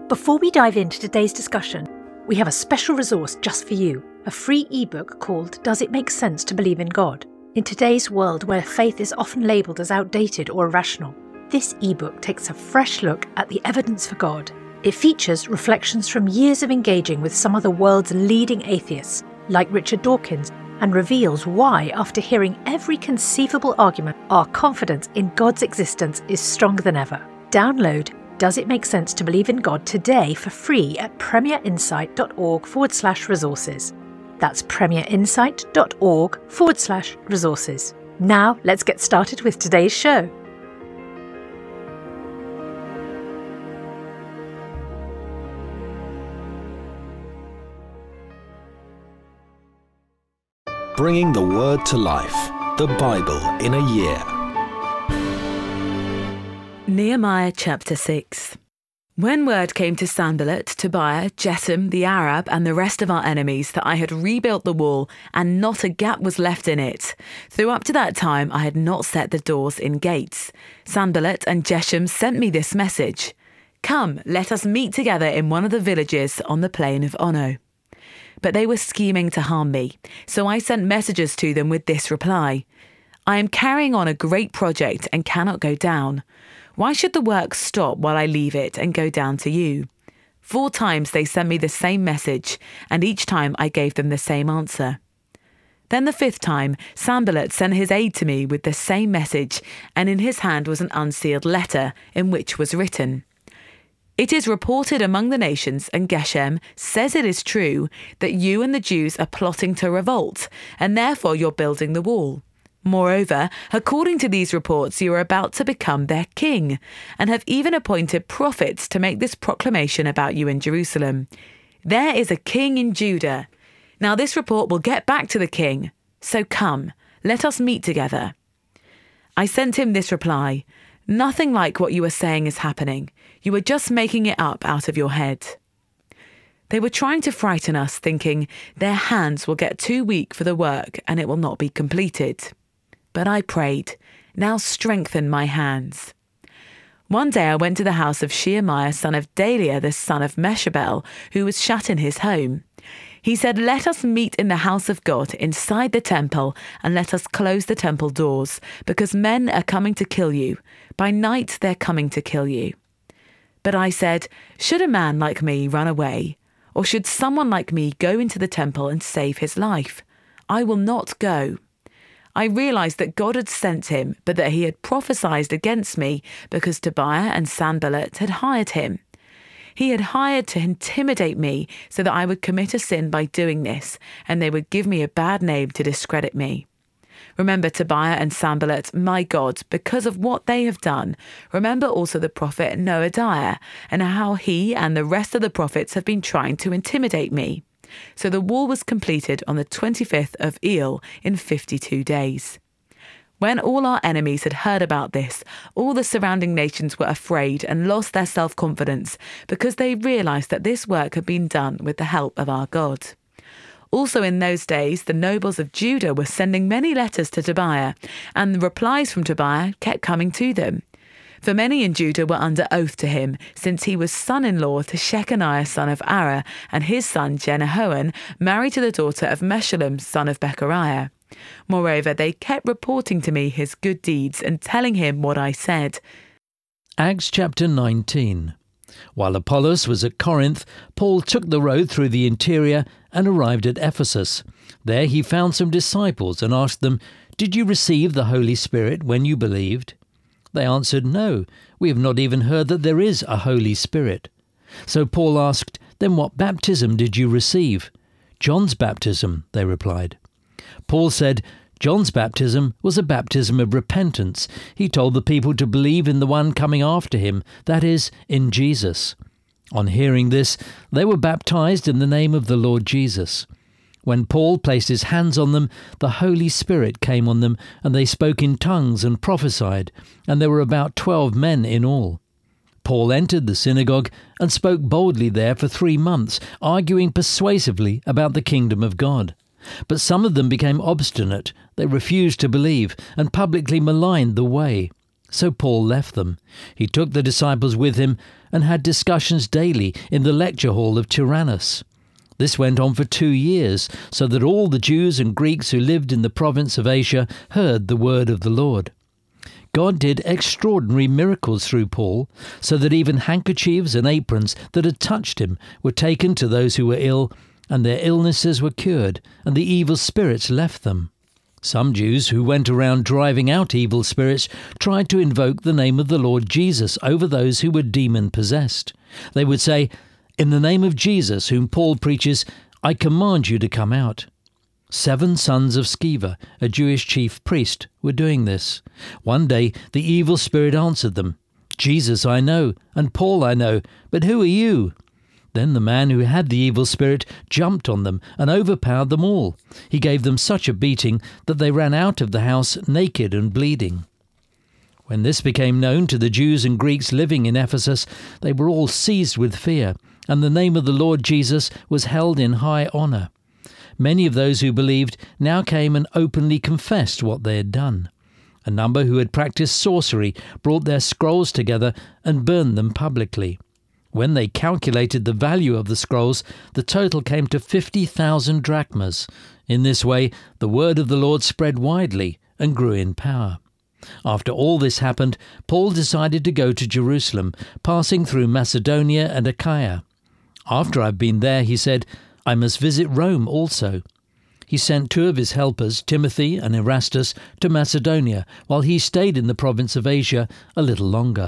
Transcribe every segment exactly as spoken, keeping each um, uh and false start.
Before we dive into today's discussion, we have a special resource just for you, a free ebook called Does It Make Sense to Believe in God? In today's world where faith is often labelled as outdated or irrational, this ebook takes a fresh look at the evidence for God. It features reflections from years of engaging with some of the world's leading atheists, like Richard Dawkins, and reveals why, after hearing every conceivable argument, our confidence in God's existence is stronger than ever. Download Does It Make Sense to Believe in God today for free at premierinsight.org forward slash resources. That's premierinsight.org forward slash resources. Now let's get started with today's show. Bringing the Word to life, the Bible in a year. Nehemiah chapter six. When word came to Sanballat, Tobiah, Geshem the Arab and the rest of our enemies that I had rebuilt the wall and not a gap was left in it, though up to that time I had not set the doors in gates, Sanballat and Geshem sent me this message: "Come, let us meet together in one of the villages on the plain of Ono." But they were scheming to harm me, so I sent messages to them with this reply: "I am carrying on a great project and cannot go down. Why should the work stop while I leave it and go down to you?" Four times they sent me the same message, and each time I gave them the same answer. Then the fifth time, Sanballat sent his aide to me with the same message, and in his hand was an unsealed letter in which was written: "It is reported among the nations, and Geshem says it is true, that you and the Jews are plotting to revolt, and therefore you're building the wall. Moreover, according to these reports, you are about to become their king, and have even appointed prophets to make this proclamation about you in Jerusalem. There is a king in Judah. Now this report will get back to the king. So come, let us meet together." I sent him this reply: "Nothing like what you are saying is happening. You are just making it up out of your head." They were trying to frighten us, thinking their hands will get too weak for the work and it will not be completed. But I prayed, "Now strengthen my hands." One day I went to the house of Shemaiah, son of Daliah, the son of Meshabel, who was shut in his home. He said, "Let us meet in the house of God inside the temple, and let us close the temple doors, because men are coming to kill you. By night they're coming to kill you." But I said, "Should a man like me run away? Or should someone like me go into the temple and save his life? I will not go." I realized that God had sent him, but that he had prophesied against me because Tobiah and Sanballat had hired him. He had hired to intimidate me so that I would commit a sin by doing this, and they would give me a bad name to discredit me. Remember Tobiah and Sanballat, my God, because of what they have done. Remember also the prophet Noadiah, and how he and the rest of the prophets have been trying to intimidate me. So the wall was completed on the twenty-fifth of El in fifty-two days. When all our enemies had heard about this, all the surrounding nations were afraid and lost their self-confidence because they realized that this work had been done with the help of our God. Also in those days, the nobles of Judah were sending many letters to Tobiah, and the replies from Tobiah kept coming to them. For many in Judah were under oath to him, since he was son-in-law to Shechaniah son of Ara, and his son Jehohanan married to the daughter of Meshullam son of Bechariah. Moreover, they kept reporting to me his good deeds and telling him what I said. Acts chapter nineteen. While Apollos was at Corinth, Paul took the road through the interior and arrived at Ephesus. There he found some disciples and asked them, "Did you receive the Holy Spirit when you believed?" They answered, "No, we have not even heard that there is a Holy Spirit." So Paul asked, "Then what baptism did you receive?" "John's baptism," they replied. Paul said, "John's baptism was a baptism of repentance. He told the people to believe in the one coming after him, that is, in Jesus." On hearing this, they were baptized in the name of the Lord Jesus. When Paul placed his hands on them, the Holy Spirit came on them, and they spoke in tongues and prophesied, and there were about twelve men in all. Paul entered the synagogue and spoke boldly there for three months, arguing persuasively about the kingdom of God. But some of them became obstinate. They refused to believe and publicly maligned the way. So Paul left them. He took the disciples with him and had discussions daily in the lecture hall of Tyrannus. This went on for two years, so that all the Jews and Greeks who lived in the province of Asia heard the word of the Lord. God did extraordinary miracles through Paul, so that even handkerchiefs and aprons that had touched him were taken to those who were ill, and their illnesses were cured, and the evil spirits left them. Some Jews who went around driving out evil spirits tried to invoke the name of the Lord Jesus over those who were demon-possessed. They would say, "In the name of Jesus, whom Paul preaches, I command you to come out." Seven sons of Sceva, a Jewish chief priest, were doing this. One day the evil spirit answered them, "Jesus I know, and Paul I know, but who are you?" Then the man who had the evil spirit jumped on them and overpowered them all. He gave them such a beating that they ran out of the house naked and bleeding. When this became known to the Jews and Greeks living in Ephesus, they were all seized with fear, and the name of the Lord Jesus was held in high honour. Many of those who believed now came and openly confessed what they had done. A number who had practiced sorcery brought their scrolls together and burned them publicly. When they calculated the value of the scrolls, the total came to fifty thousand drachmas. In this way, the word of the Lord spread widely and grew in power. After all this happened, Paul decided to go to Jerusalem, passing through Macedonia and Achaia. "After I've been there," he said, "I must visit Rome also." He sent two of his helpers, Timothy and Erastus, to Macedonia, while he stayed in the province of Asia a little longer.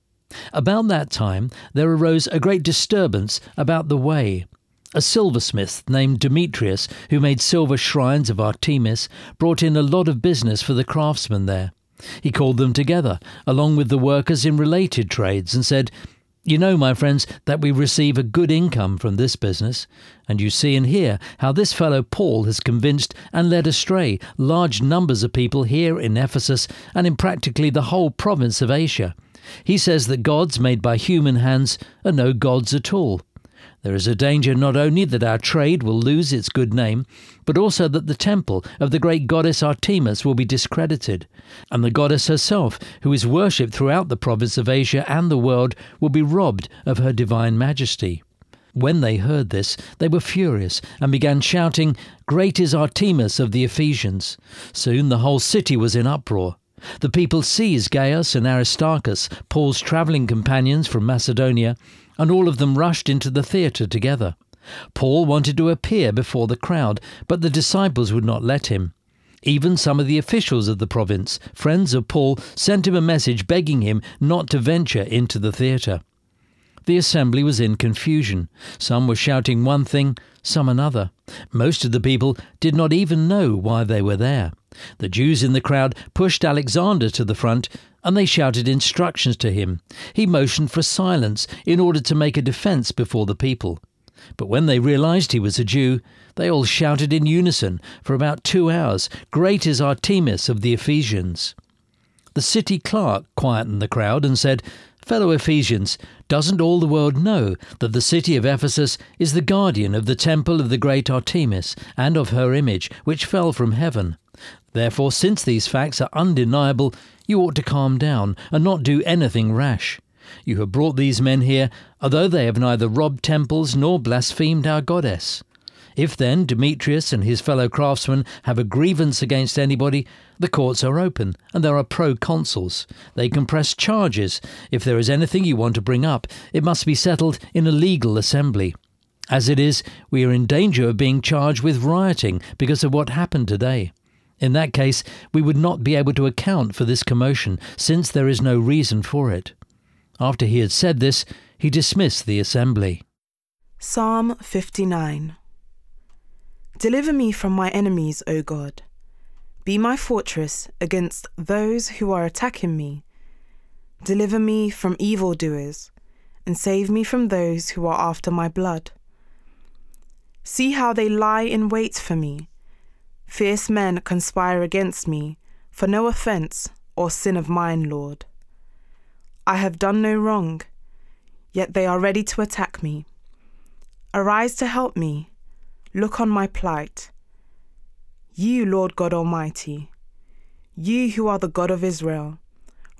About that time there arose a great disturbance about the way. A silversmith named Demetrius, who made silver shrines of Artemis, brought in a lot of business for the craftsmen there. He called them together, along with the workers in related trades, and said, "You know, my friends, that we receive a good income from this business, and you see and hear how this fellow Paul has convinced and led astray large numbers of people here in Ephesus and in practically the whole province of Asia. He says that gods made by human hands are no gods at all. There is a danger not only that our trade will lose its good name, but also that the temple of the great goddess Artemis will be discredited, and the goddess herself, who is worshipped throughout the province of Asia and the world, will be robbed of her divine majesty." When they heard this, they were furious and began shouting, "Great is Artemis of the Ephesians!" Soon the whole city was in uproar. The people seized Gaius and Aristarchus, Paul's travelling companions from Macedonia, and all of them rushed into the theatre together. Paul wanted to appear before the crowd, but the disciples would not let him. Even some of the officials of the province, friends of Paul, sent him a message begging him not to venture into the theatre. The assembly was in confusion. Some were shouting one thing, some another. Most of the people did not even know why they were there. The Jews in the crowd pushed Alexander to the front, and they shouted instructions to him. He motioned for silence in order to make a defence before the people. But when they realized he was a Jew, they all shouted in unison for about two hours, "Great is Artemis of the Ephesians." The city clerk quietened the crowd and said, "Fellow Ephesians, doesn't all the world know that the city of Ephesus is the guardian of the temple of the great Artemis and of her image, which fell from heaven? Therefore, since these facts are undeniable, you ought to calm down and not do anything rash. You have brought these men here, although they have neither robbed temples nor blasphemed our goddess. If then Demetrius and his fellow craftsmen have a grievance against anybody, the courts are open, and there are proconsuls. They can press charges. If there is anything you want to bring up, it must be settled in a legal assembly. As it is, we are in danger of being charged with rioting because of what happened today. In that case, we would not be able to account for this commotion, since there is no reason for it." After he had said this, he dismissed the assembly. Psalm fifty-nine. Deliver me from my enemies, O God. Be my fortress against those who are attacking me. Deliver me from evildoers, and save me from those who are after my blood. See how they lie in wait for me. Fierce men conspire against me, for no offence or sin of mine, Lord. I have done no wrong, yet they are ready to attack me. Arise to help me. Look on my plight. You, Lord God Almighty, you who are the God of Israel,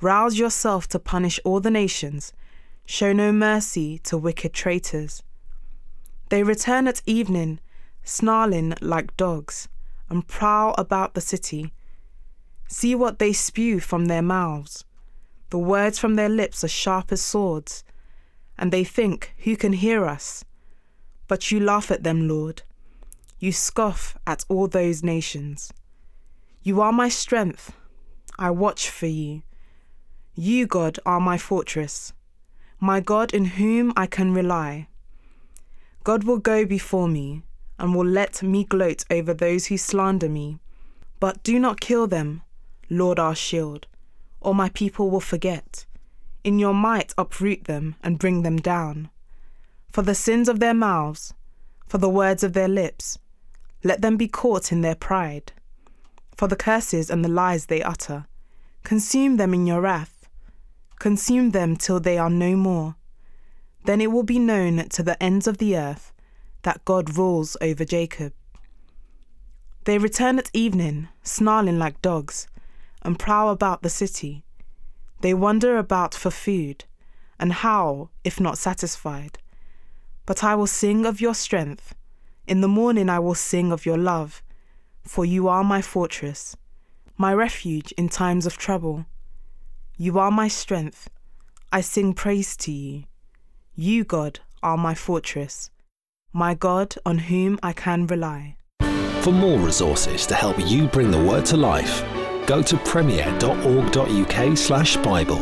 Rouse yourself to punish all the nations. Show no mercy to wicked traitors. They return at evening, snarling like dogs, and prowl about the city. See what they spew from their mouths. The words from their lips are sharp as swords, and they think, who can hear us? But you laugh at them, Lord. You scoff at all those nations. You are my strength. I watch for you. You, God, are my fortress, my God in whom I can rely. God will go before me and will let me gloat over those who slander me. But do not kill them, Lord our shield, or my people will forget. In your might uproot them and bring them down. For the sins of their mouths, for the words of their lips, let them be caught in their pride. For the curses and the lies they utter, consume them in your wrath. Consume them till they are no more. Then it will be known to the ends of the earth that God rules over Jacob. They return at evening, snarling like dogs, and prowl about the city. They wander about for food, and howl if not satisfied. But I will sing of your strength. In the morning I will sing of your love, for you are my fortress, my refuge in times of trouble. You are my strength. I sing praise to you. You, God, are my fortress, my God on whom I can rely. For more resources to help you bring the word to life, go to premier dot org dot u k slash Bible.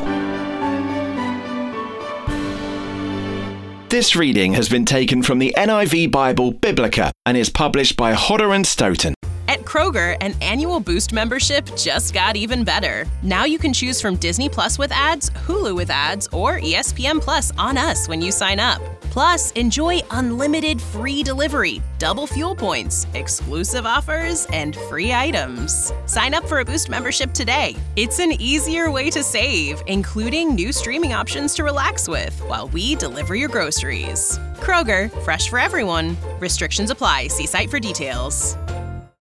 This reading has been taken from the N I V Bible Biblica and is published by Hodder and Stoughton. At Kroger, an annual Boost membership just got even better. Now you can choose from Disney Plus with ads, Hulu with ads, or E S P N Plus on us when you sign up. Plus, enjoy unlimited free delivery, double fuel points, exclusive offers, and free items. Sign up for a Boost membership today. It's an easier way to save, including new streaming options to relax with while we deliver your groceries. Kroger, fresh for everyone. Restrictions apply. See site for details.